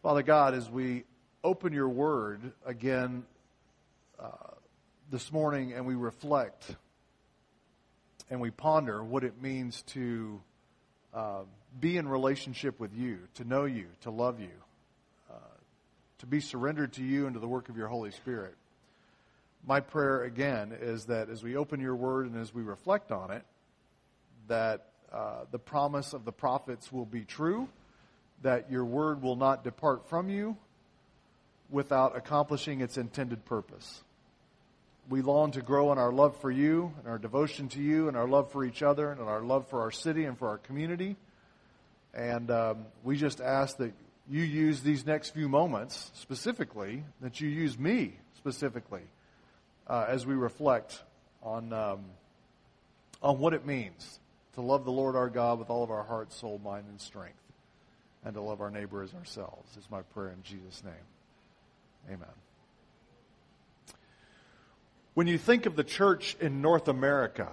Father God, as we open your word again this morning and we reflect and we ponder what it means to be in relationship with you, to know you, to love you, to be surrendered to you and to the work of your Holy Spirit. My prayer again is that as we open your word and as we reflect on it, that the promise of the prophets will be true, that your word will not depart from you without accomplishing its intended purpose. We long to grow in our love for you, and our devotion to you, and our love for each other, and our love for our city and for our community. And we just ask that you use these next few moments specifically, that you use me specifically, as we reflect on what it means to love the Lord our God with all of our heart, soul, mind, and strength, and to love our neighbor as ourselves. Is my prayer in Jesus' name. Amen. When you think of the church in North America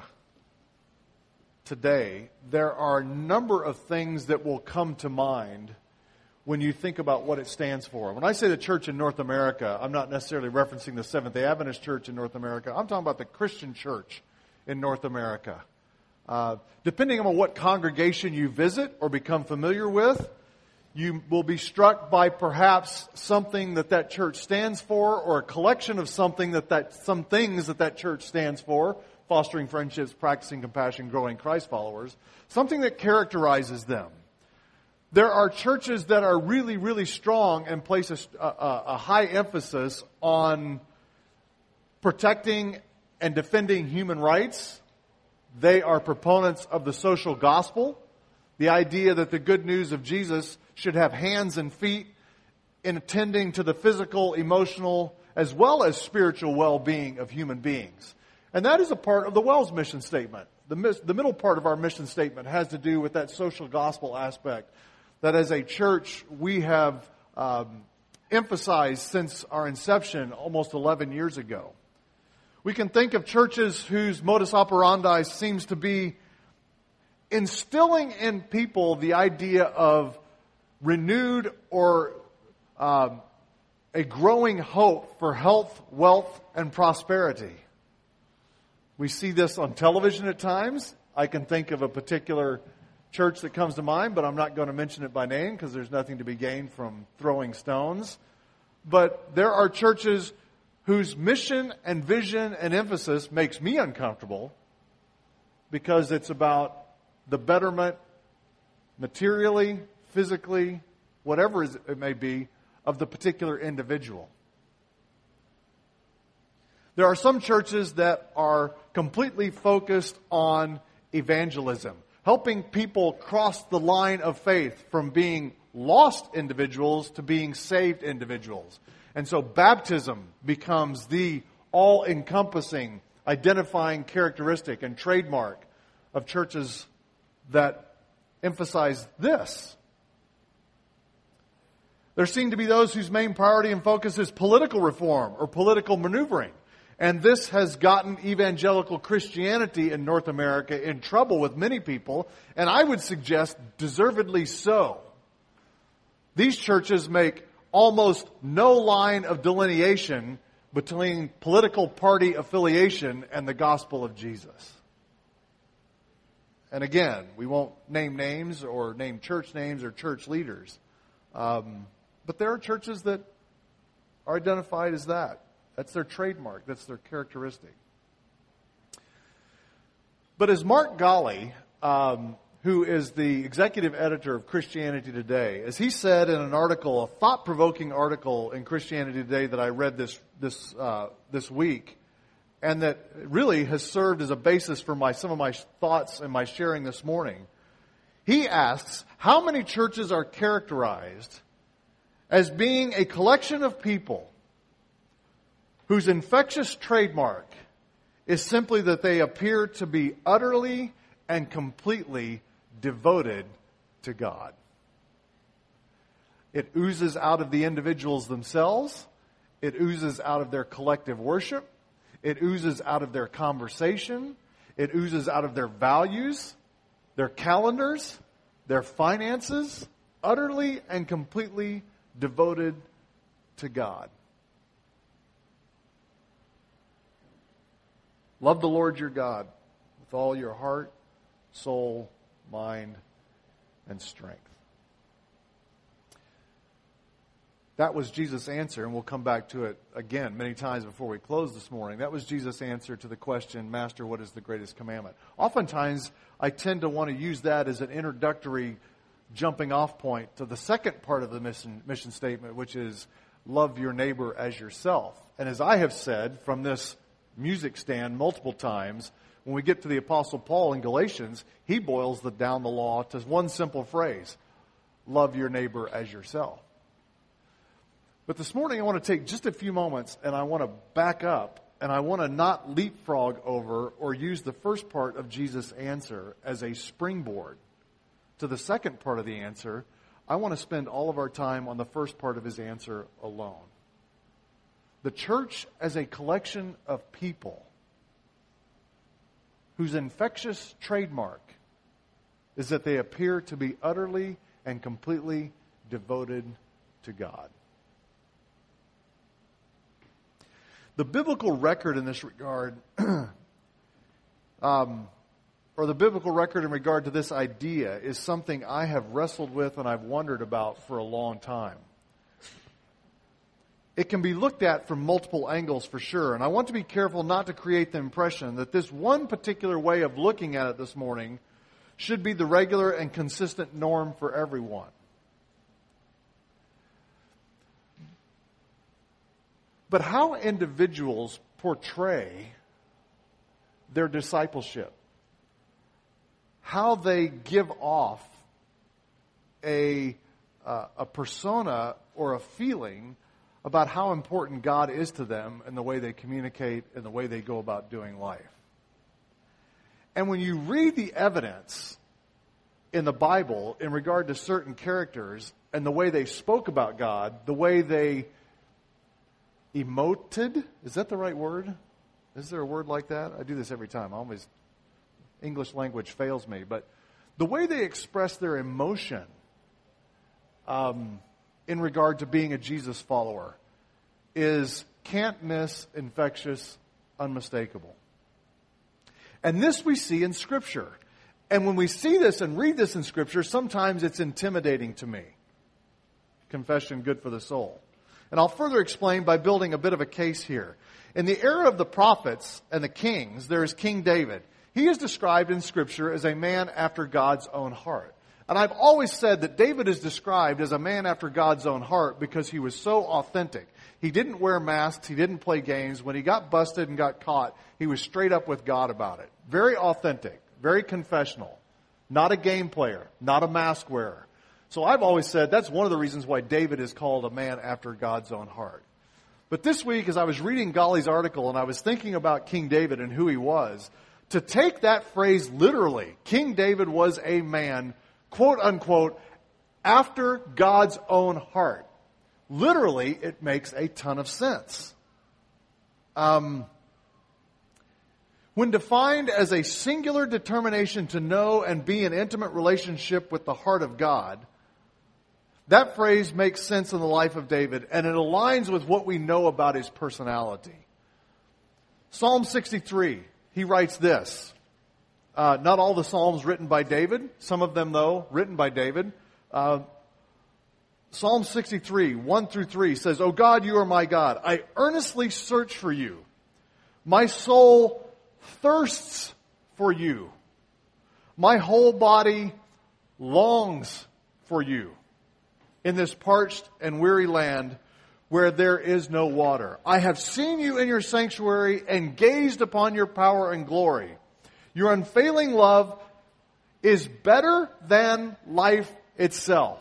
today, there are a number of things that will come to mind when you think about what it stands for. When I say the church in North America, I'm not necessarily referencing the Seventh-day Adventist Church in North America. I'm talking about the Christian church in North America. Depending on what congregation you visit or become familiar with, you will be struck by perhaps something that church stands for, or a collection of some things that church stands for: fostering friendships, practicing compassion, growing Christ followers. Something that characterizes them. There are churches that are really, really strong and place a high emphasis on protecting and defending human rights. They are proponents of the social gospel, the idea that the good news of Jesus should have hands and feet in attending to the physical, emotional, as well as spiritual well-being of human beings. And that is a part of the Wells mission statement. The middle part of our mission statement has to do with that social gospel aspect that as a church we have emphasized since our inception almost 11 years ago. We can think of churches whose modus operandi seems to be instilling in people the idea of renewed or a growing hope for health, wealth, and prosperity. We see this on television at times. I can think of a particular church that comes to mind, but I'm not going to mention it by name because there's nothing to be gained from throwing stones. But there are churches whose mission and vision and emphasis makes me uncomfortable because it's about the betterment materially, physically, whatever it may be, of the particular individual. There are some churches that are completely focused on evangelism, helping people cross the line of faith from being lost individuals to being saved individuals. And so baptism becomes the all-encompassing, identifying characteristic and trademark of churches that emphasize this. There seem to be those whose main priority and focus is political reform or political maneuvering. And this has gotten evangelical Christianity in North America in trouble with many people, and I would suggest deservedly so. These churches make almost no line of delineation between political party affiliation and the gospel of Jesus. And again, we won't name names or name church names or church leaders. But there are churches that are identified as that. That's their trademark. That's their characteristic. But as Mark Galli, who is the executive editor of Christianity Today, as he said in an article, a thought-provoking article in Christianity Today that I read this week, and that really has served as a basis for some of my thoughts and my sharing this morning. He asks, how many churches are characterized as being a collection of people whose infectious trademark is simply that they appear to be utterly and completely devoted to God? It oozes out of the individuals themselves. It oozes out of their collective worship. It oozes out of their conversation. It oozes out of their values, their calendars, their finances, utterly and completely devoted to God. Love the Lord your God with all your heart, soul, mind, and strength. That was Jesus' answer, and we'll come back to it again many times before we close this morning. That was Jesus' answer to the question, Master, what is the greatest commandment? Oftentimes, I tend to want to use that as an introductory jumping off point to the second part of the mission statement, which is love your neighbor as yourself. And as I have said from this music stand multiple times, when we get to the Apostle Paul in Galatians, he boils down the law to one simple phrase: love your neighbor as yourself. But this morning I want to take just a few moments and I want to back up and I want to not leapfrog over or use the first part of Jesus' answer as a springboard to the second part of the answer. I want to spend all of our time on the first part of his answer alone. The church as a collection of people whose infectious trademark is that they appear to be utterly and completely devoted to God. The biblical record in this regard, or the biblical record in regard to this idea, is something I have wrestled with and I've wondered about for a long time. It can be looked at from multiple angles for sure, and I want to be careful not to create the impression that this one particular way of looking at it this morning should be the regular and consistent norm for everyone. But how individuals portray their discipleship, how they give off a persona or a feeling about how important God is to them and the way they communicate and the way they go about doing life. And when you read the evidence in the Bible in regard to certain characters and the way they spoke about God, the way they emoted, is that the right word? Is there a word like that? I do this every time. English language fails me. But the way they express their emotion in regard to being a Jesus follower is can't miss, infectious, unmistakable. And this we see in Scripture. And when we see this and read this in Scripture, sometimes it's intimidating to me. Confession, good for the soul. And I'll further explain by building a bit of a case here. In the era of the prophets and the kings, there is King David. He is described in Scripture as a man after God's own heart. And I've always said that David is described as a man after God's own heart because he was so authentic. He didn't wear masks. He didn't play games. When he got busted and got caught, he was straight up with God about it. Very authentic, very confessional. Not a game player, not a mask wearer. So I've always said that's one of the reasons why David is called a man after God's own heart. But this week, as I was reading Golly's article and I was thinking about King David and who he was, to take that phrase literally, King David was a man, quote unquote, after God's own heart. Literally, it makes a ton of sense. When defined as a singular determination to know and be in intimate relationship with the heart of God, that phrase makes sense in the life of David, and it aligns with what we know about his personality. Psalm 63, he writes this. Not all the Psalms written by David, some of them, though, written by David. Psalm 63, 1 through 3 says, "O God, you are my God. I earnestly search for you. My soul thirsts for you. My whole body longs for you in this parched and weary land where there is no water. I have seen you in your sanctuary and gazed upon your power and glory. Your unfailing love is better than life itself.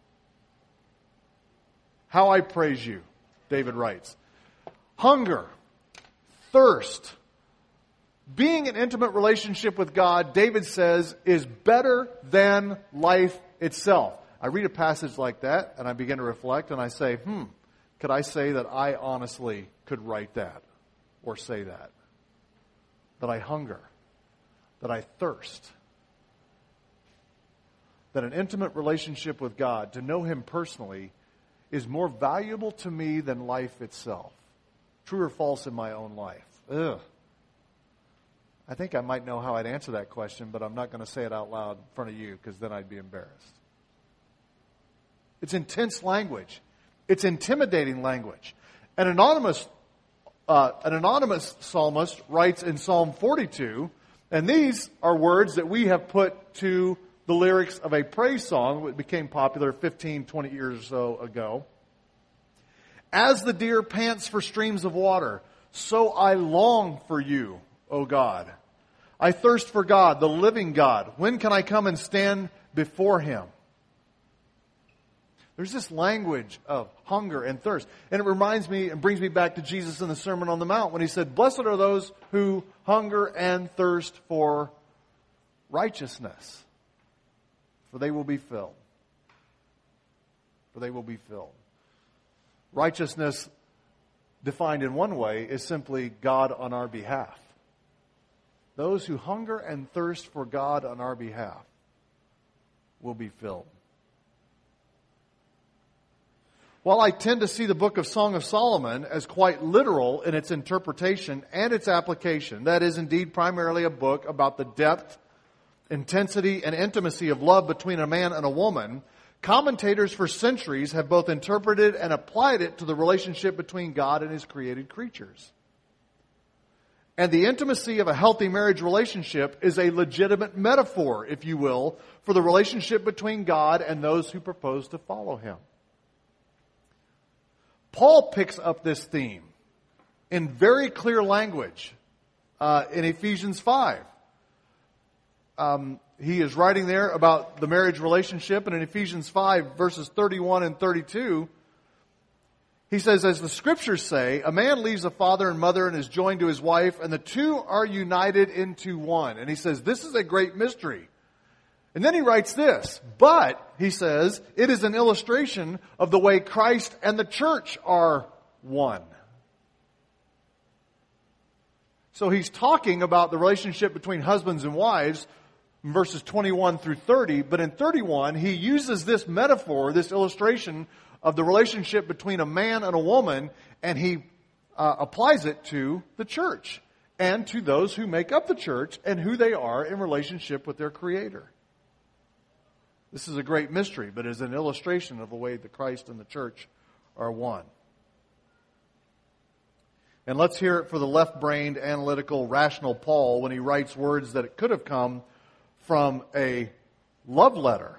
How I praise you," David writes. Hunger, thirst, being in intimate relationship with God, David says, is better than life itself. I read a passage like that and I begin to reflect and I say, could I say that I honestly could write that or say that? That I hunger, that I thirst, that an intimate relationship with God, to know Him personally, is more valuable to me than life itself. True or false in my own life? Ugh. I think I might know how I'd answer that question, but I'm not going to say it out loud in front of you because then I'd be embarrassed. It's intense language. It's intimidating language. An anonymous psalmist writes in Psalm 42, and these are words that we have put to the lyrics of a praise song that became popular 15, 20 years or so ago. As the deer pants for streams of water, so I long for you, O God. I thirst for God, the living God. When can I come and stand before Him? There's this language of hunger and thirst. And it reminds me and brings me back to Jesus in the Sermon on the Mount when He said, "Blessed are those who hunger and thirst for righteousness, for they will be filled." For they will be filled. Righteousness, defined in one way, is simply God on our behalf. Those who hunger and thirst for God on our behalf will be filled. While I tend to see the book of Song of Solomon as quite literal in its interpretation and its application, that is indeed primarily a book about the depth, intensity, and intimacy of love between a man and a woman, commentators for centuries have both interpreted and applied it to the relationship between God and His created creatures. And the intimacy of a healthy marriage relationship is a legitimate metaphor, if you will, for the relationship between God and those who propose to follow Him. Paul picks up this theme in very clear language in Ephesians 5. He is writing there about the marriage relationship, and in Ephesians 5, verses 31 and 32, he says, "As the Scriptures say, a man leaves a father and mother and is joined to his wife, and the two are united into one." And he says, this is a great mystery. And then he writes this, "But," he says, "it is an illustration of the way Christ and the church are one." So he's talking about the relationship between husbands and wives in verses 21 through 30. But in 31, he uses this metaphor, this illustration of the relationship between a man and a woman, and he applies it to the church and to those who make up the church and who they are in relationship with their Creator. This is a great mystery, but it is an illustration of the way that Christ and the church are one. And let's hear it for the left-brained, analytical, rational Paul when he writes words that could have come from a love letter.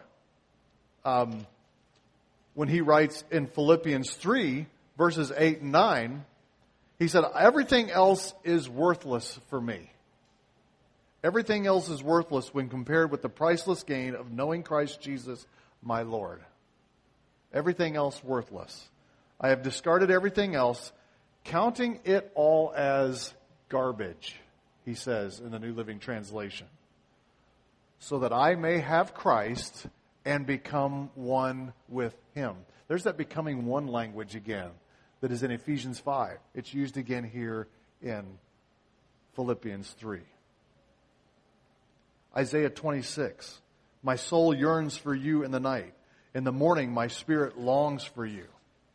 When he writes in Philippians 3, verses 8 and 9, he said, "Everything else is worthless for me. Everything else is worthless when compared with the priceless gain of knowing Christ Jesus, my Lord." Everything else worthless. "I have discarded everything else, counting it all as garbage," he says in the New Living Translation, "so that I may have Christ and become one with Him." There's that becoming one language again that is in Ephesians 5. It's used again here in Philippians 3. Isaiah 26, "My soul yearns for you in the night. In the morning, my spirit longs for you."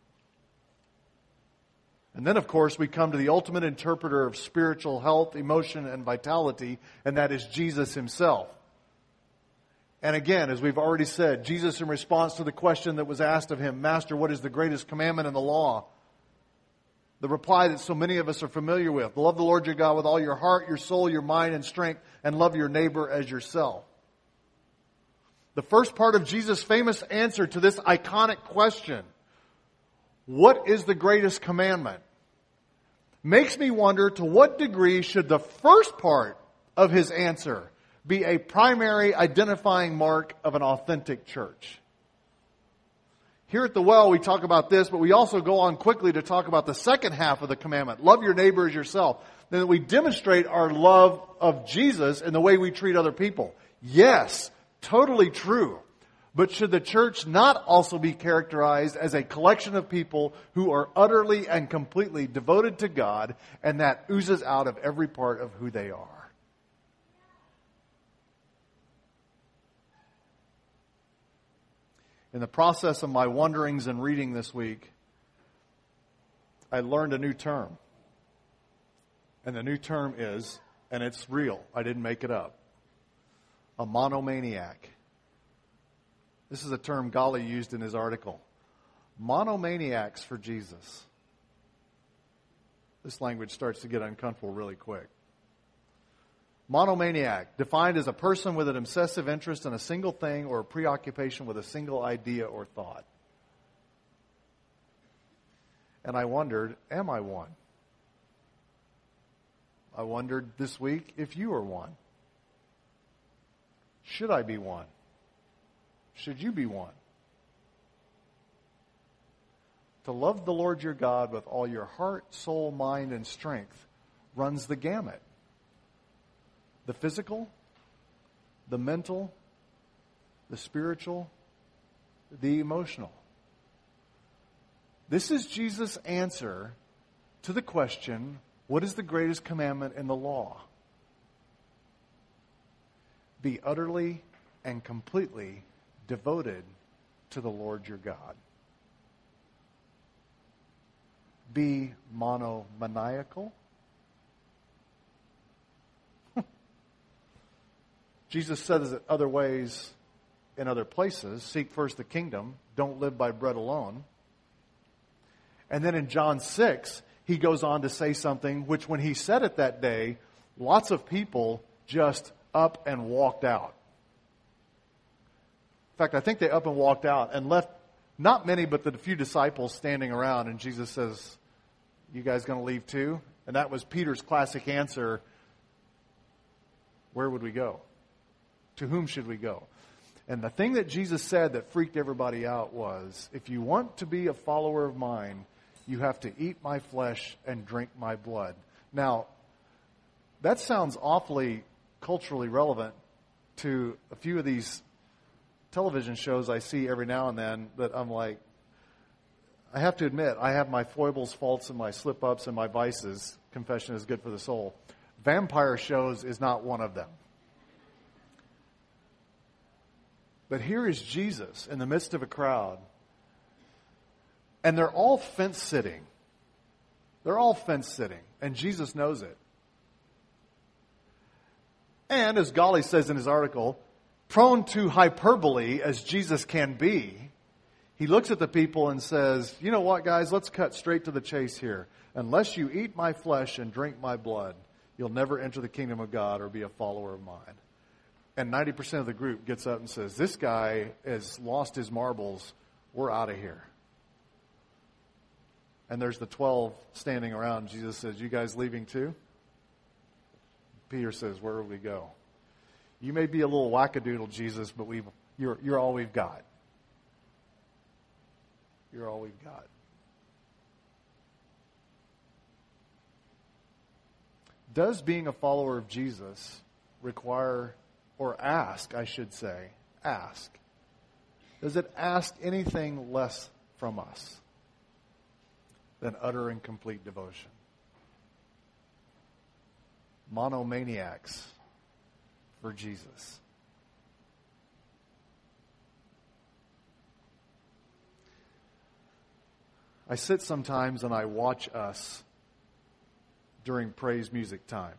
And then, of course, we come to the ultimate interpreter of spiritual health, emotion, and vitality, and that is Jesus Himself. And again, as we've already said, Jesus, in response to the question that was asked of Him, "Master, what is the greatest commandment in the law?" The reply that so many of us are familiar with: "Love the Lord your God with all your heart, your soul, your mind, and strength, and love your neighbor as yourself." The first part of Jesus' famous answer to this iconic question, what is the greatest commandment, makes me wonder to what degree should the first part of His answer be a primary identifying mark of an authentic church. Here at the Well, we talk about this, but we also go on quickly to talk about the second half of the commandment, love your neighbor as yourself. Then we demonstrate our love of Jesus in the way we treat other people. Yes, totally true. But should the church not also be characterized as a collection of people who are utterly and completely devoted to God, and that oozes out of every part of who they are? In the process of my wanderings and reading this week, I learned a new term. And the new term is, and it's real, I didn't make it up, a monomaniac. This is a term Gali used in his article. Monomaniacs for Jesus. This language starts to get uncomfortable really quick. Monomaniac, defined as a person with an obsessive interest in a single thing or a preoccupation with a single idea or thought. And I wondered, am I one? I wondered this week if you are one. Should I be one? Should you be one? To love the Lord your God with all your heart, soul, mind, and strength runs the gamut. The physical, the mental, the spiritual, the emotional. This is Jesus' answer to the question, what is the greatest commandment in the law? Be utterly and completely devoted to the Lord your God. Be monomaniacal. Jesus says it other ways in other places. Seek first the kingdom. Don't live by bread alone. And then in John 6, he goes on to say something which when he said it that day, lots of people just up and walked out. In fact, I think they up and walked out and left not many but the few disciples standing around. And Jesus says, you guys going to leave too? And that was Peter's classic answer. Where would we go? To whom should we go? And the thing that Jesus said that freaked everybody out was, if you want to be a follower of mine, you have to eat my flesh and drink my blood. Now, that sounds awfully culturally relevant to a few of these television shows I see every now and then that I'm like, I have to admit, I have my foibles, faults, and my slip-ups and my vices. Confession is good for the soul. Vampire shows is not one of them. But here is Jesus in the midst of a crowd. And they're all fence-sitting. They're all fence-sitting. And Jesus knows it. And as Gali says in his article, prone to hyperbole as Jesus can be, he looks at the people and says, you know what, guys, let's cut straight to the chase here. Unless you eat my flesh and drink my blood, you'll never enter the kingdom of God or be a follower of mine. And 90% of the group gets up and says, this guy has lost his marbles. We're out of here. And there's the 12 standing around. Jesus says, you guys leaving too? Peter says, where will we go? You may be a little wackadoodle, Jesus, but you're all we've got. You're all we've got. Does being a follower of Jesus require, or ask, I should say, ask? Does it ask anything less from us than utter and complete devotion? Monomaniacs for Jesus. I sit sometimes and I watch us during praise music time.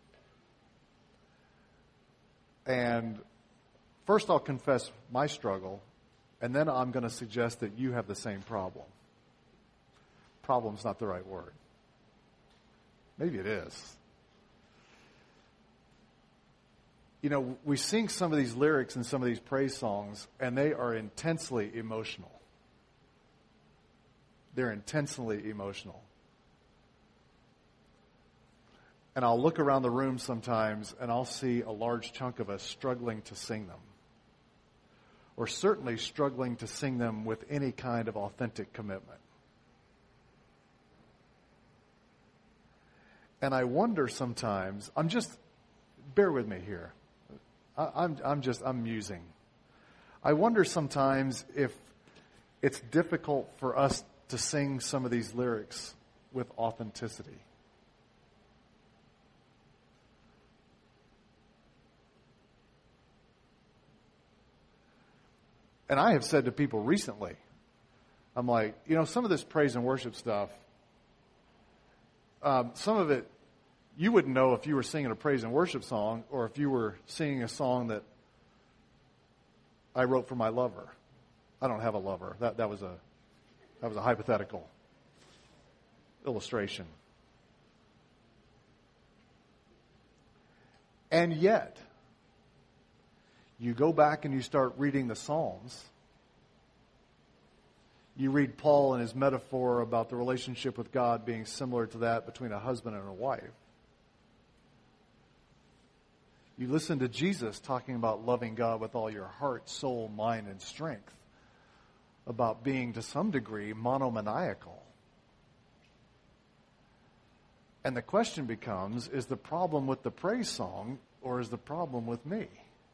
And first I'll confess my struggle, and then I'm going to suggest that you have the same problem. Problem's not the right word. Maybe it is. You know, we sing some of these lyrics in some of these praise songs, and they are intensely emotional. They're intensely emotional. And I'll look around the room sometimes, and I'll see a large chunk of us struggling to sing them. Or certainly struggling to sing them with any kind of authentic commitment. And I wonder sometimes, bear with me here. I'm musing. I wonder sometimes if it's difficult for us to sing some of these lyrics with authenticity. And I have said to people recently, I'm like, some of this praise and worship stuff, some of it, you wouldn't know if you were singing a praise and worship song or if you were singing a song that I wrote for my lover. I don't have a lover. That was a hypothetical illustration. And yet, you go back and you start reading the Psalms. You read Paul and his metaphor about the relationship with God being similar to that between a husband and a wife. You listen to Jesus talking about loving God with all your heart, soul, mind, and strength. About being, to some degree, monomaniacal. And the question becomes, is the problem with the praise song or is the problem with me?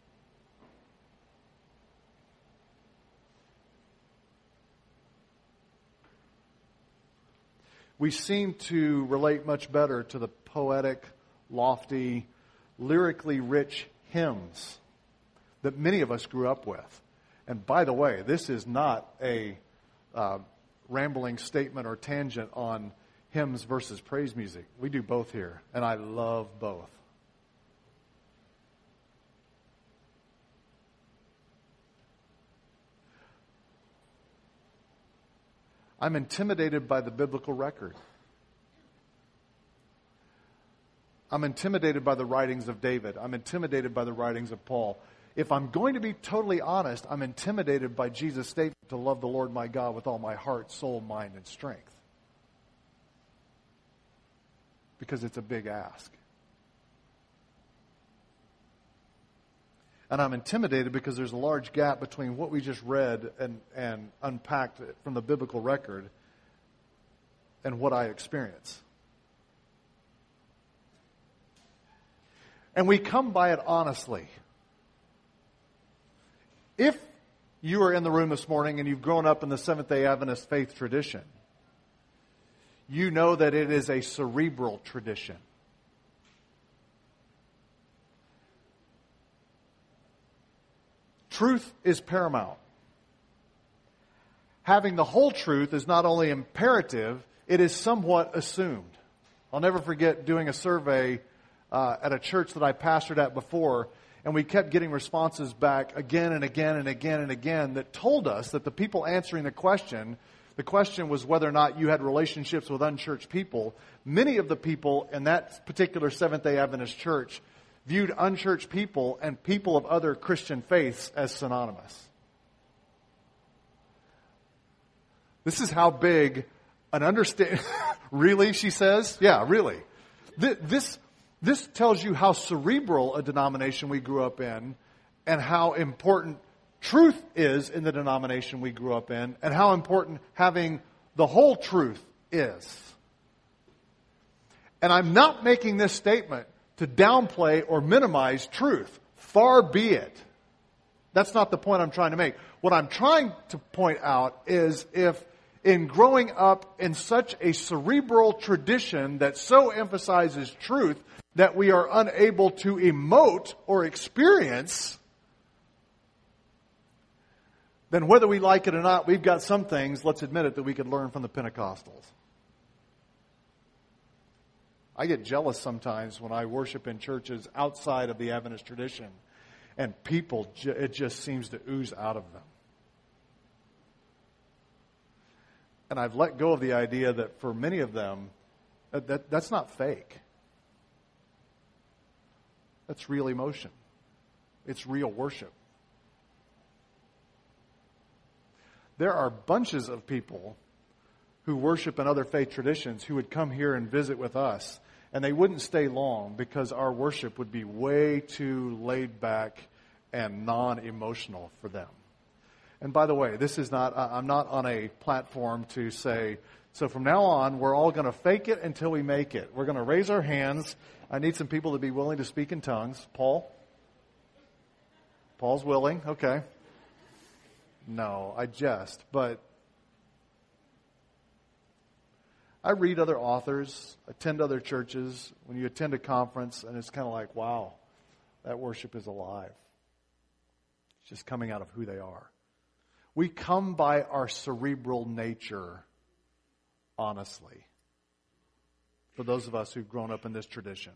We seem to relate much better to the poetic, lofty, lyrically rich hymns that many of us grew up with. And by the way, this is not a rambling statement or tangent on hymns versus praise music. We do both here, and I love both. I'm intimidated by the biblical record. I'm intimidated by the writings of David. I'm intimidated by the writings of Paul. If I'm going to be totally honest, I'm intimidated by Jesus' statement to love the Lord my God with all my heart, soul, mind, and strength. Because it's a big ask. And I'm intimidated because there's a large gap between what we just read and unpacked from the biblical record and what I experience. And we come by it honestly. If you are in the room this morning and you've grown up in the Seventh-day Adventist faith tradition, you know that it is a cerebral tradition. Truth is paramount. Having the whole truth is not only imperative, it is somewhat assumed. I'll never forget doing a survey at a church that I pastored at before, and we kept getting responses back again and again and again and again that told us that the people answering the question was whether or not you had relationships with unchurched people. Many of the people in that particular Seventh-day Adventist church viewed unchurched people and people of other Christian faiths as synonymous. This is how big an understanding... Really, she says? Yeah, really. This tells you how cerebral a denomination we grew up in and how important truth is in the denomination we grew up in and how important having the whole truth is. And I'm not making this statement to downplay or minimize truth. Far be it. That's not the point I'm trying to make. What I'm trying to point out is if in growing up in such a cerebral tradition that so emphasizes truth that we are unable to emote or experience, then whether we like it or not, we've got some things, let's admit it, that we could learn from the Pentecostals. I get jealous sometimes when I worship in churches outside of the Adventist tradition, and people, it just seems to ooze out of them. And I've let go of the idea that for many of them, that's not fake. That's real emotion. It's real worship. There are bunches of people who worship in other faith traditions who would come here and visit with us, and they wouldn't stay long because our worship would be way too laid back and non-emotional for them. And by the way, this is not, I'm not on a platform to say, so from now on, we're all going to fake it until we make it. We're going to raise our hands. I need some people to be willing to speak in tongues. Paul? Paul's willing. Okay. No, I jest. But I read other authors, attend other churches. When you attend a conference, and it's kind of like, wow, that worship is alive. It's just coming out of who they are. We come by our cerebral nature, honestly, for those of us who've grown up in this tradition.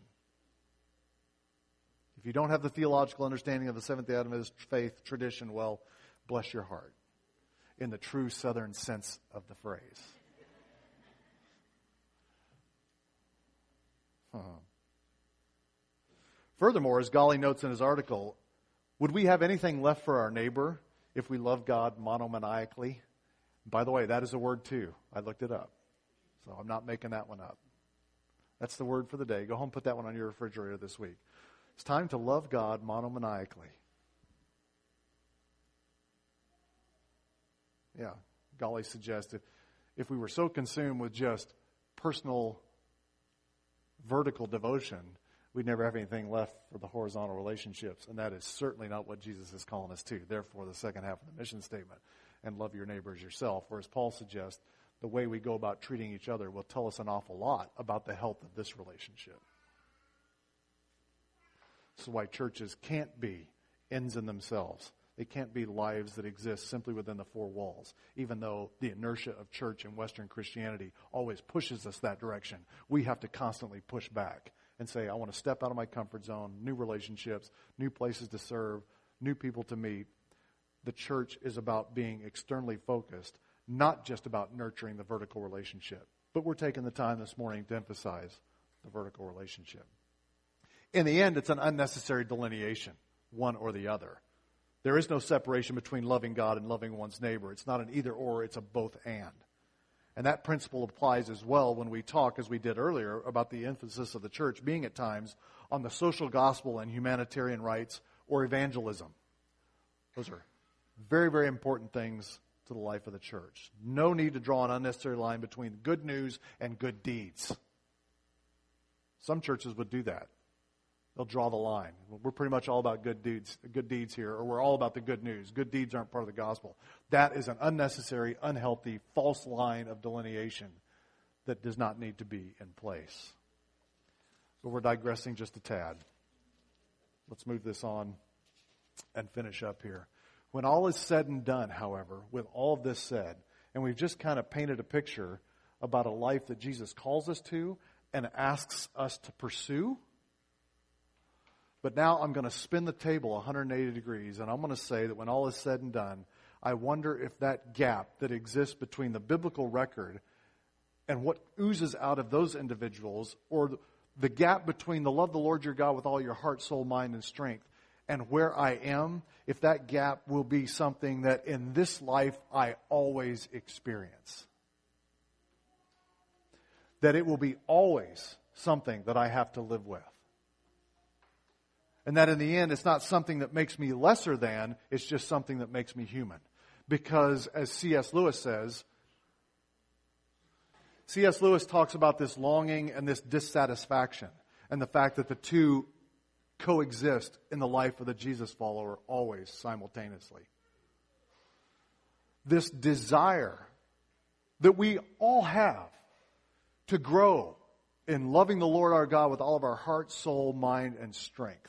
If you don't have the theological understanding of the Seventh-day Adventist faith tradition, well, bless your heart, in the true Southern sense of the phrase. Furthermore, as Golly notes in his article, would we have anything left for our neighbor if we love God monomaniacally? By the way, that is a word too. I looked it up. So I'm not making that one up. That's the word for the day. Go home, put that one on your refrigerator this week. It's time to love God monomaniacally. Yeah, Golly suggests if we were so consumed with just personal vertical devotion, we'd never have anything left for the horizontal relationships. And that is certainly not what Jesus is calling us to. Therefore, the second half of the mission statement, and love your neighbor as yourself. Whereas Paul suggests the way we go about treating each other will tell us an awful lot about the health of this relationship. This is why churches can't be ends in themselves. They can't be lives that exist simply within the four walls, even though the inertia of church and Western Christianity always pushes us that direction. We have to constantly push back and say, I want to step out of my comfort zone, new relationships, new places to serve, new people to meet. The church is about being externally focused, not just about nurturing the vertical relationship. But we're taking the time this morning to emphasize the vertical relationship. In the end, it's an unnecessary delineation, one or the other. There is no separation between loving God and loving one's neighbor. It's not an either or, it's a both and. And that principle applies as well when we talk, as we did earlier, about the emphasis of the church being at times on the social gospel and humanitarian rights or evangelism. Those are very, very important things to the life of the church. No need to draw an unnecessary line between good news and good deeds. Some churches would do that. They'll draw the line. We're pretty much all about good deeds here, or we're all about the good news. Good deeds aren't part of the gospel. That is an unnecessary, unhealthy, false line of delineation that does not need to be in place. But we're digressing just a tad. Let's move this on and finish up here. When all is said and done, however, with all of this said, and we've just kind of painted a picture about a life that Jesus calls us to and asks us to pursue, but now I'm going to spin the table 180 degrees, and I'm going to say that when all is said and done, I wonder if that gap that exists between the biblical record and what oozes out of those individuals, or the gap between the love the Lord your God with all your heart, soul, mind, and strength, and where I am, if that gap will be something that in this life I always experience. That it will be always something that I have to live with. And that in the end, it's not something that makes me lesser than, it's just something that makes me human. Because as C.S. Lewis says, C.S. Lewis talks about this longing and this dissatisfaction, and the fact that the two coexist in the life of the Jesus follower always simultaneously. This desire that we all have to grow in loving the Lord our God with all of our heart, soul, mind, and strength.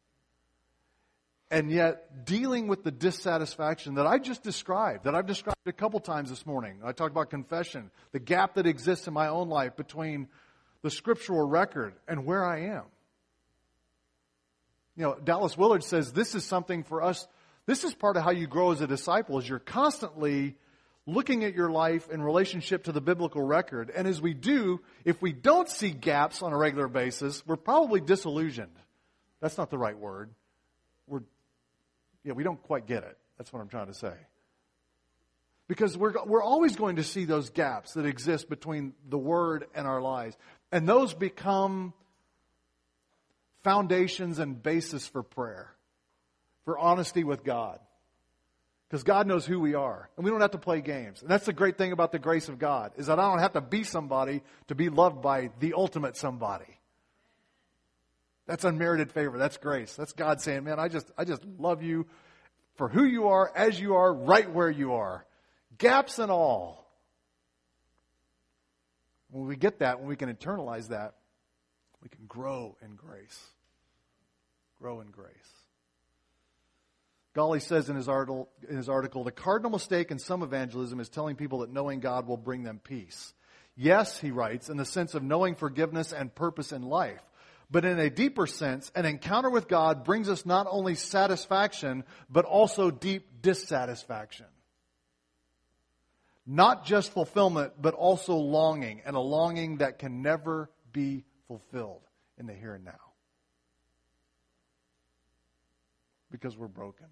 And yet, dealing with the dissatisfaction that I just described, that I've described a couple times this morning. I talked about confession, the gap that exists in my own life between the scriptural record and where I am. You know, Dallas Willard says this is something for us, this is part of how you grow as a disciple, is you're constantly looking at your life in relationship to the biblical record. And as we do, if we don't see gaps on a regular basis, we're probably disillusioned. That's not the right word. We don't quite get it. That's what I'm trying to say. Because we're always going to see those gaps that exist between the Word and our lives. And those become foundations and basis for prayer, for honesty with God. Because God knows who we are. And we don't have to play games. And that's the great thing about the grace of God, is that I don't have to be somebody to be loved by the ultimate somebody. That's unmerited favor. That's grace. That's God saying, man, I just love you for who you are, as you are, right where you are. Gaps and all. When we get that, when we can internalize that, we can grow in grace. Grow in grace. Golly says in his article, the cardinal mistake in some evangelism is telling people that knowing God will bring them peace. Yes, he writes, in the sense of knowing forgiveness and purpose in life. But in a deeper sense, an encounter with God brings us not only satisfaction, but also deep dissatisfaction. Not just fulfillment, but also longing, and a longing that can never be fulfilled in the here and now. Because we're broken.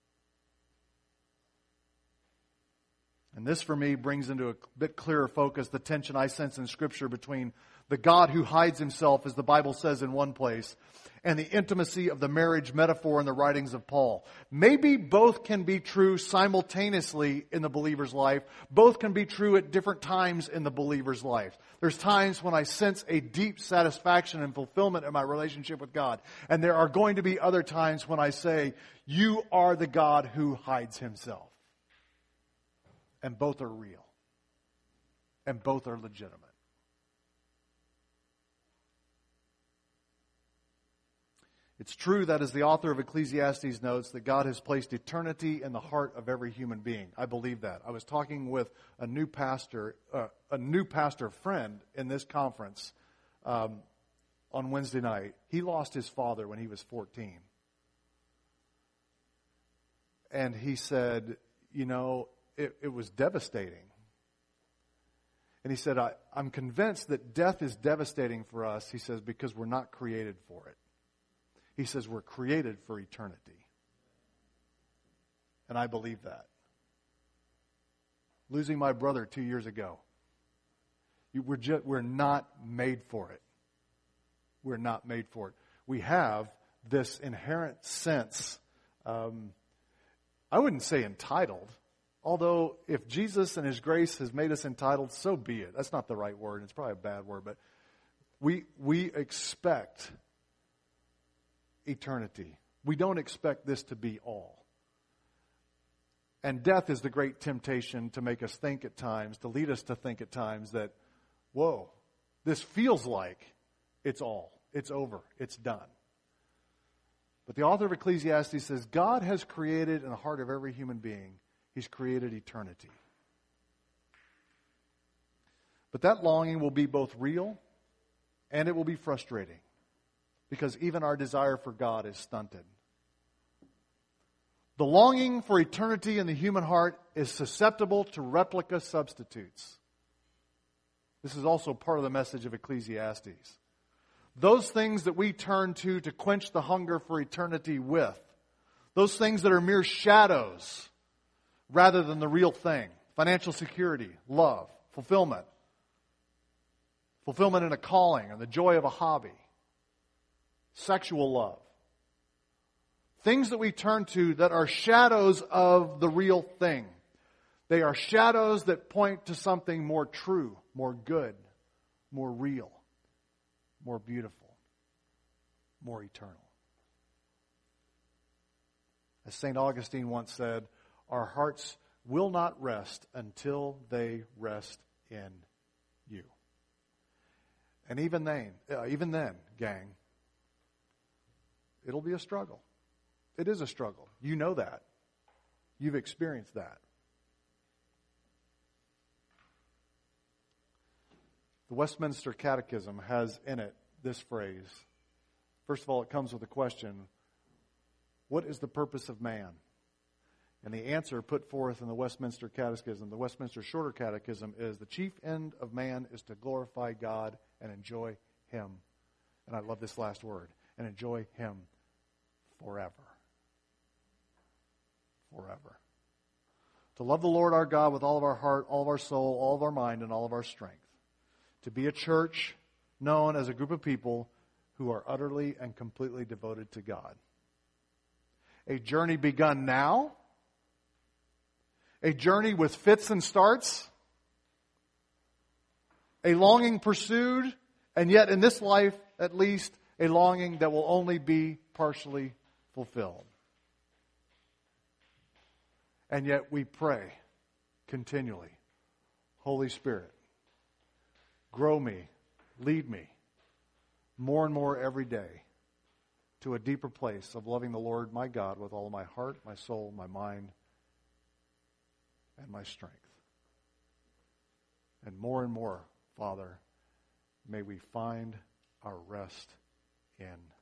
And this, for me, brings into a bit clearer focus the tension I sense in Scripture between the God who hides himself, as the Bible says in one place, and the intimacy of the marriage metaphor in the writings of Paul. Maybe both can be true simultaneously in the believer's life. Both can be true at different times in the believer's life. There's times when I sense a deep satisfaction and fulfillment in my relationship with God. And there are going to be other times when I say, you are the God who hides himself. And both are real. And both are legitimate. It's true that, as the author of Ecclesiastes notes, that God has placed eternity in the heart of every human being. I believe that. I was talking with a new pastor friend in this conference on Wednesday night. He lost his father when he was 14. And he said, it was devastating. And he said, I'm convinced that death is devastating for us, he says, because we're not created for it. He says we're created for eternity. And I believe that. Losing my brother 2 years ago. We're not made for it. We're not made for it. We have this inherent sense, I wouldn't say entitled, although if Jesus and his grace has made us entitled, so be it. That's not the right word. It's probably a bad word, but we expect eternity. We don't expect this to be all. And death is the great temptation to make us think at times, to lead us to think at times that, whoa, this feels like it's all. It's over. It's done. But the author of Ecclesiastes says God has created in the heart of every human being, he's created eternity. But that longing will be both real and it will be frustrating. Because even our desire for God is stunted. The longing for eternity in the human heart is susceptible to replica substitutes. This is also part of the message of Ecclesiastes. Those things that we turn to quench the hunger for eternity with, those things that are mere shadows rather than the real thing, financial security, love, fulfillment in a calling, and the joy of a hobby, sexual love. Things that we turn to that are shadows of the real thing. They are shadows that point to something more true, more good, more real, more beautiful, more eternal. As St. Augustine once said, our hearts will not rest until they rest in you. And even then, gang, it'll be a struggle. It is a struggle. You know that. You've experienced that. The Westminster Catechism has in it this phrase. First of all, it comes with a question. What is the purpose of man? And the answer put forth in the Westminster Catechism, the Westminster Shorter Catechism, is the chief end of man is to glorify God and enjoy him. And I love this last word. And enjoy him forever. Forever. To love the Lord our God with all of our heart, all of our soul, all of our mind, and all of our strength. To be a church known as a group of people who are utterly and completely devoted to God. A journey begun now. A journey with fits and starts. A longing pursued, and yet in this life, at least, a longing that will only be partially fulfilled. And yet we pray continually, Holy Spirit, grow me, lead me more and more every day to a deeper place of loving the Lord my God with all of my heart, my soul, my mind, and my strength. And more, Father, may we find our rest in